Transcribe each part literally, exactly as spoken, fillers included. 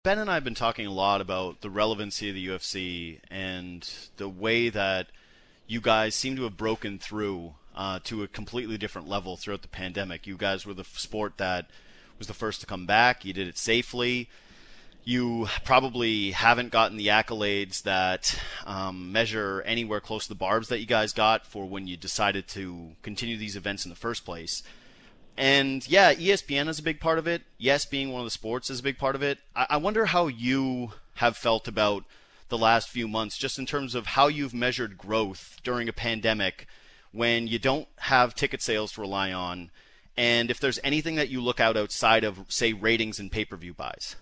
Ben and I have been talking a lot about the relevancy of the U F C and the way that you guys seem to have broken through uh, to a completely different level throughout the pandemic. You guys were the f- sport that was the first to come back. You did it safely. You probably haven't gotten the accolades that um, measure anywhere close to the barbs that you guys got for when you decided to continue these events in the first place. And yeah, E S P N is a big part of it. Yes, being one of the sports is a big part of it. I, I wonder how you have felt about the last few months, just in terms of how you've measured growth during a pandemic when you don't have ticket sales to rely on, and if there's anything that you look out outside of, say, ratings and pay-per-view buys.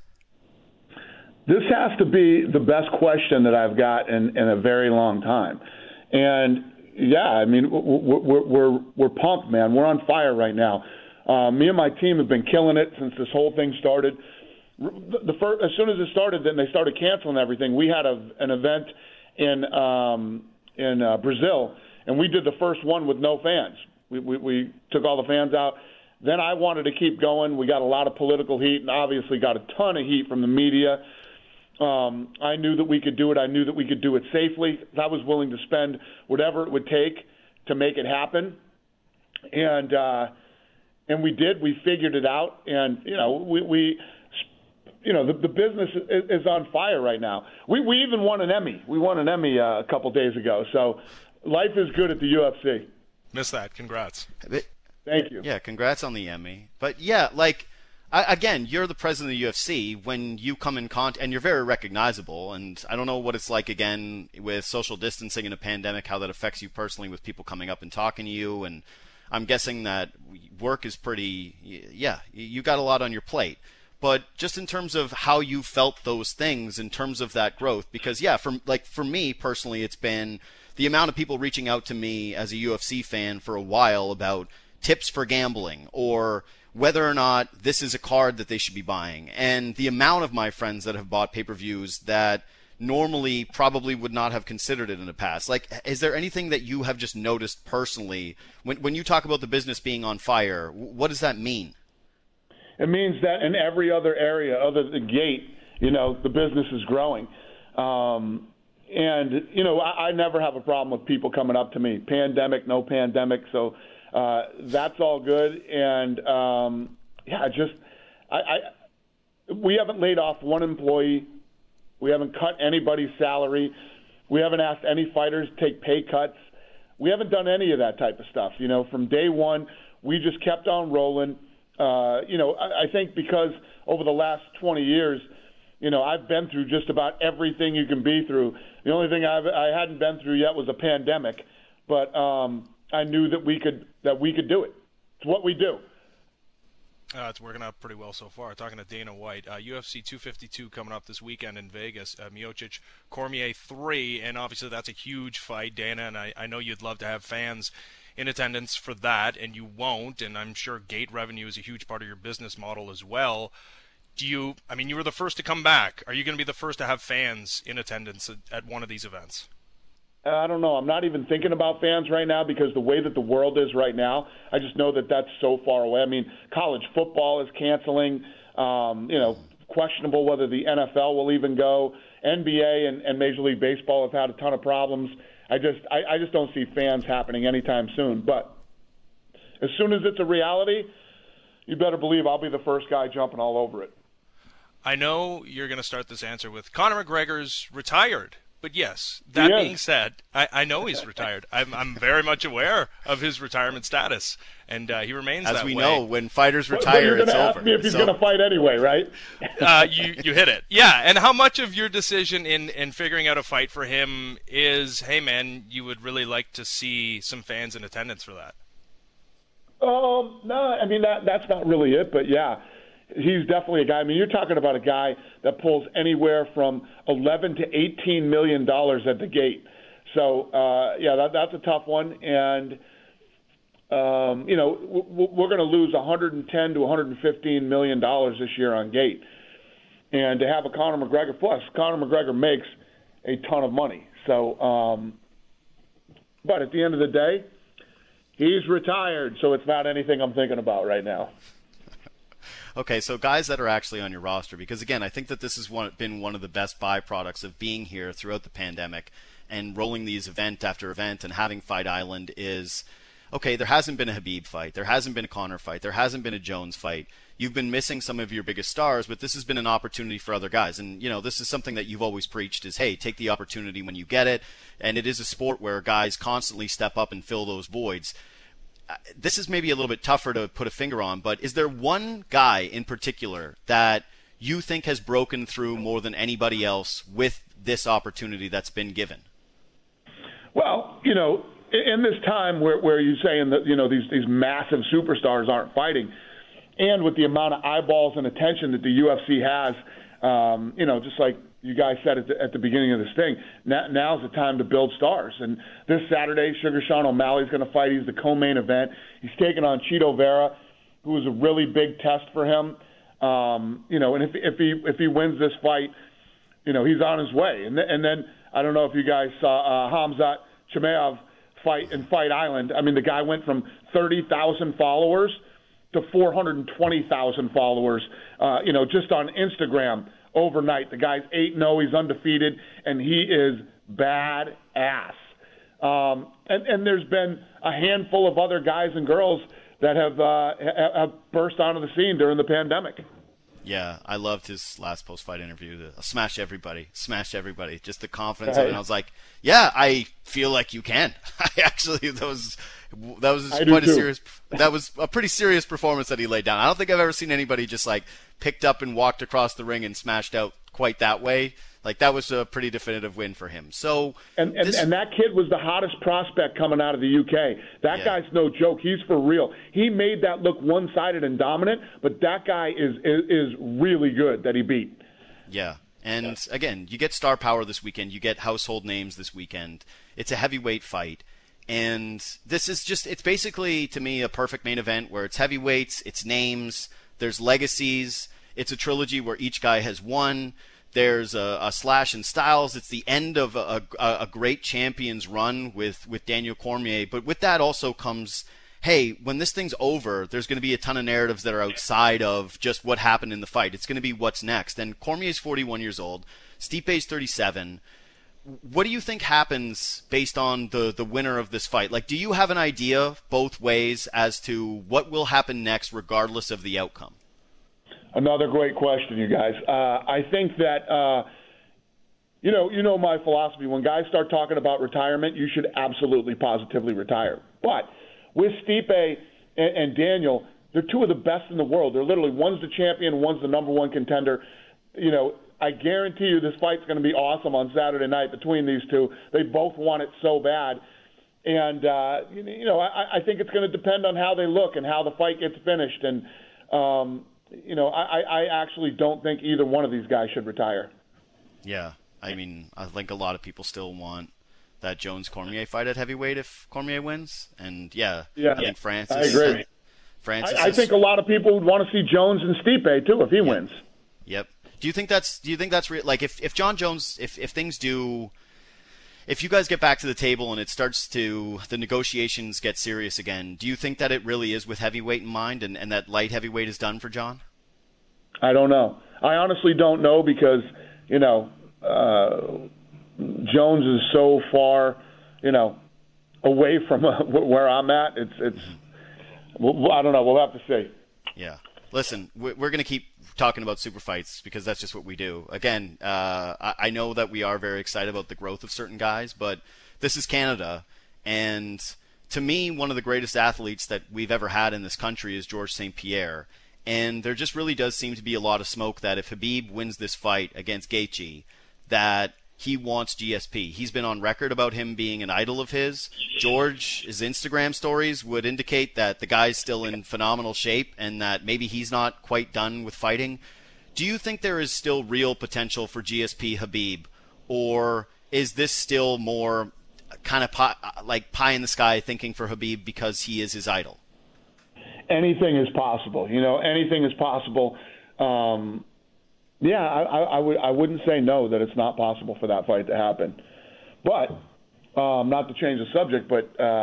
This has to be the best question that I've got in, in a very long time. And yeah, I mean, we're, we're, we're pumped, man. We're on fire right now. Uh, me and my team have been killing it since this whole thing started. The, the first, as soon as it started, then they started canceling everything. We had a, an event in um, in uh, Brazil, and we did the first one with no fans. We, we, we took all the fans out. Then I wanted to keep going. We got a lot of political heat and obviously got a ton of heat from the media. Um, I knew that we could do it. I knew that we could do it safely. I was willing to spend whatever it would take to make it happen. And uh, and we did. We figured it out. And, you know, we, we you know, the, the business is, is on fire right now. We, we even won an Emmy. We won an Emmy uh, a couple days ago. So life is good at the U F C. Missed that. Congrats. Thank you. Yeah, congrats on the Emmy. But yeah, like, I, again, you're the president of the U F C. When you come in contact, and you're very recognizable, and I don't know what it's like, again, with social distancing in a pandemic, how that affects you personally with people coming up and talking to you, and I'm guessing that work is pretty, yeah, you got a lot on your plate. But just in terms of how you felt those things, in terms of that growth, because yeah, for like for me personally, it's been the amount of people reaching out to me as a U F C fan for a while about tips for gambling or whether or not this is a card that they should be buying, and the amount of my friends that have bought pay-per-views that normally probably would not have considered it in the past. Like, is there anything that you have just noticed personally when when you talk about the business being on fire? What does that mean? It means that in every other area other than the gate, you know, the business is growing. Um, and, you know, I, I never have a problem with people coming up to me. Pandemic, no pandemic. So uh, that's all good. And, um, yeah, just I, I we haven't laid off one employee. We haven't cut anybody's salary. We haven't asked any fighters to take pay cuts. We haven't done any of that type of stuff. You know, from day one, we just kept on rolling. Uh, you know, I, I think because over the last twenty years, you know, I've been through just about everything you can be through. The only thing I've, I hadn't been through yet was a pandemic, but um, I knew that we could that we could do it. It's what we do. Uh, it's working out pretty well so far. Talking to Dana White, uh, U F C two fifty-two coming up this weekend in Vegas. Uh, Miocic, Cormier three, and obviously that's a huge fight, Dana. And I, I know you'd love to have fans in attendance for that, and you won't. And I'm sure gate revenue is a huge part of your business model as well. Do you? I mean, you were the first to come back. Are you going to be the first to have fans in attendance at, at one of these events? I don't know. I'm not even thinking about fans right now because the way that the world is right now, I just know that that's so far away. I mean, college football is canceling. Um, you know, questionable whether the N F L will even go. N B A and, and Major League Baseball have had a ton of problems. I just, I, I just don't see fans happening anytime soon. But as soon as it's a reality, you better believe I'll be the first guy jumping all over it. I know you're going to start this answer with Conor McGregor's retired. But yes, that being said, I, I know he's retired. I'm, I'm very much aware of his retirement status, and uh, he remains As that way. As we know, when fighters retire, but you're it's gonna over. Ask me if he's so, going to fight anyway, right? uh, you you hit it, yeah. And how much of your decision in, in figuring out a fight for him is, hey man, you would really like to see some fans in attendance for that? Um, no, I mean that that's not really it, but yeah. He's definitely a guy. I mean, you're talking about a guy that pulls anywhere from eleven to eighteen million dollars at the gate. So, uh, yeah, that, that's a tough one. And, um, you know, we're going to lose one hundred ten to one hundred fifteen million dollars this year on gate. And to have a Conor McGregor, plus Conor McGregor makes a ton of money. So, um, but at the end of the day, he's retired, so it's not anything I'm thinking about right now. Okay, so guys that are actually on your roster, because again, I think that this has one, been one of the best byproducts of being here throughout the pandemic and rolling these event after event and having Fight Island is, okay, there hasn't been a Khabib fight, there hasn't been a Conor fight, there hasn't been a Jones fight. You've been missing some of your biggest stars, but this has been an opportunity for other guys. And, you know, this is something that you've always preached is, hey, take the opportunity when you get it. And it is a sport where guys constantly step up and fill those voids. This is maybe a little bit tougher to put a finger on, but is there one guy in particular that you think has broken through more than anybody else with this opportunity that's been given? Well, you know, in this time where, where you're saying that, you know, these, these massive superstars aren't fighting, and with the amount of eyeballs and attention that the U F C has, um, you know, just like you guys said at the, at the beginning of this thing, now, now's the time to build stars. And this Saturday, Sugar Sean O'Malley's going to fight. He's the co-main event. He's taking on Chito Vera, who was a really big test for him. Um, you know, and if, if he if he wins this fight, you know, he's on his way. And, th- and then I don't know if you guys saw uh, Hamzat Chimaev fight in Fight Island. I mean, the guy went from thirty thousand followers to four hundred twenty thousand followers, uh, you know, just on Instagram overnight. The guy's eight and oh, he's undefeated, and he is badass. Um, and, and there's been a handful of other guys and girls that have, uh, have burst onto the scene during the pandemic. Yeah, I loved his last post-fight interview. The, smash everybody, smash everybody. Just the confidence Right. of it. And I was like, yeah, I feel like you can. I actually, that was that was I do quite a too. serious. That was a pretty serious performance that he laid down. I don't think I've ever seen anybody just like picked up and walked across the ring and smashed out quite that way. Like that was a pretty definitive win for him. So And and, this, and that kid was the hottest prospect coming out of the U K. That Yeah. guy's no joke. He's for real. He made that look one-sided and dominant, but that guy is is, is really good that he beat. Yeah. And again, you get star power this weekend. You get household names this weekend. It's a heavyweight fight. And this is just, it's basically, to me, a perfect main event where it's heavyweights, it's names, there's legacies. It's a trilogy where each guy has won. There's a, a slash in styles. It's the end of a, a, a great champions run with, with Daniel Cormier. But with that also comes, hey, when this thing's over, there's going to be a ton of narratives that are outside of just what happened in the fight. It's going to be what's next. And Cormier's forty-one years old. Stipe's thirty-seven. What do you think happens based on the, the winner of this fight? Like, do you have an idea both ways as to what will happen next regardless of the outcome? Another great question, you guys. Uh, I think that, uh, you know, you know my philosophy. When guys start talking about retirement, you should absolutely, positively retire. But with Stipe and, and Daniel, they're two of the best in the world. They're literally, one's the champion, one's the number one contender. You know, I guarantee you this fight's going to be awesome on Saturday night between these two. They both want it so bad. And, uh, you know, I, I think it's going to depend on how they look and how the fight gets finished. And, um, you know, I, I actually don't think either one of these guys should retire. Yeah. I mean, I think a lot of people still want that Jones-Cormier fight at heavyweight if Cormier wins. And, yeah, Yeah, I think Francis... I agree. Francis I, I is, think a lot of people would want to see Jones and Stipe, too, if he wins. Yep. Do you think that's? Do you think that's real? Like, if, if John Jones, if, if things do, if you guys get back to the table and it starts to the negotiations get serious again, do you think that it really is with heavyweight in mind, and, and that light heavyweight is done for John? I don't know. I honestly don't know because, you know, uh, Jones is so far, you know, away from uh, where I'm at. It's it's. Well, I don't know. We'll have to see. Yeah. Listen, we're going to keep talking about super fights because that's just what we do. Again, uh, I know that we are very excited about the growth of certain guys, but this is Canada, and to me, one of the greatest athletes that we've ever had in this country is Georges Saint Pierre, and there just really does seem to be a lot of smoke that if Khabib wins this fight against Gaethje, that he wants G S P. He's been on record about him being an idol of his. George's Instagram stories would indicate that the guy's still in phenomenal shape and that maybe he's not quite done with fighting. Do you think there is still real potential for G S P Khabib, or is this still more kind of pie, like pie in the sky thinking for Khabib because he is his idol? Anything is possible. You know, anything is possible. Um, Yeah, I, I, I would. I wouldn't say no that it's not possible for that fight to happen, but um, not to change the subject. But uh,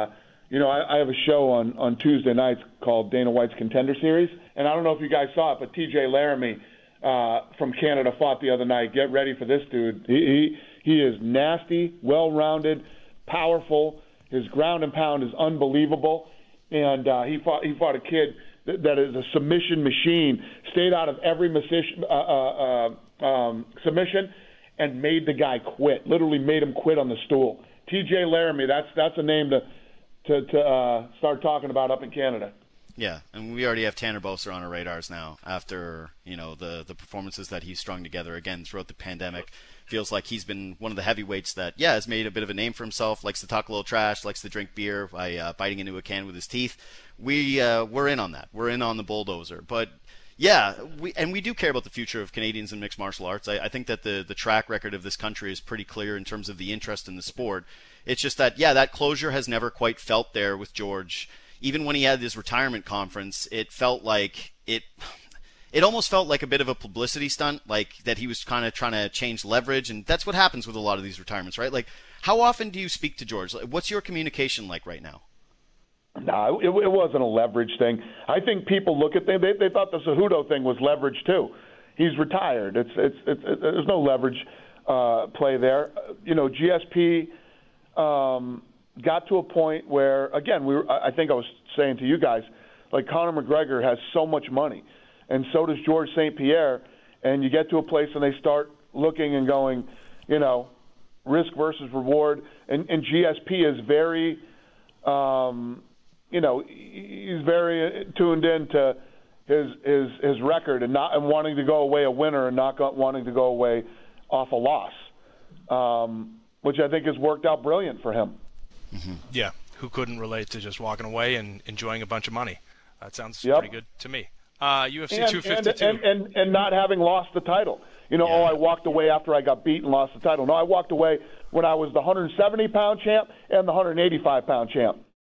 You know, I, I have a show on, on Tuesday nights called Dana White's Contender Series, and I don't know if you guys saw it, but T J Laramie uh, from Canada fought the other night. Get ready for this dude. He he, he is nasty, well-rounded, powerful. His ground and pound is unbelievable, and uh, he fought he fought a kid that, that is a submission machine. Stayed out of every masi- uh, uh, uh, um, submission and made the guy quit. Literally made him quit on the stool. T J Laramie, that's that's a name to. to, to uh, start talking about up in Canada. Yeah, and we already have Tanner Boser on our radars now after, you know, the, the performances that he's strung together again throughout the pandemic. Feels like he's been one of the heavyweights that, yeah, has made a bit of a name for himself, likes to talk a little trash, likes to drink beer by uh, biting into a can with his teeth. We, uh, we're in on that. We're in on the bulldozer. But, yeah, we and we do care about the future of Canadians in mixed martial arts. I, I think that the, the track record of this country is pretty clear in terms of the interest in the sport. It's just that, yeah, that closure has never quite felt there with George. Even when he had his retirement conference, it felt like it it almost felt like a bit of a publicity stunt, like that he was kind of trying to change leverage, and that's what happens with a lot of these retirements, right? Like, how often do you speak to George? What's your communication like right now? No, it, it wasn't a leverage thing. I think people look at they they, they thought the Cejudo thing was leverage too. He's retired. It's it's, it's, it's there's no leverage uh, play there. You know, G S P um, got to a point where, again, we were, I think I was saying to you guys, like Conor McGregor has so much money, and so does George Saint Pierre, and you get to a place and they start looking and going, you know, risk versus reward, and, and G S P is very, um, you know, he's very tuned in to his his his record and not and wanting to go away a winner and not got, wanting to go away off a loss, um, which I think has worked out brilliant for him. Mm-hmm. Yeah, who couldn't relate to just walking away and enjoying a bunch of money? That sounds yep. pretty good to me. Uh, U F C and, two fifty-two. And, and, and, and not having lost the title. You know, yeah. oh, I walked away after I got beat and lost the title. No, I walked away when I was the one hundred seventy pound champ and the one hundred eighty-five pound champ.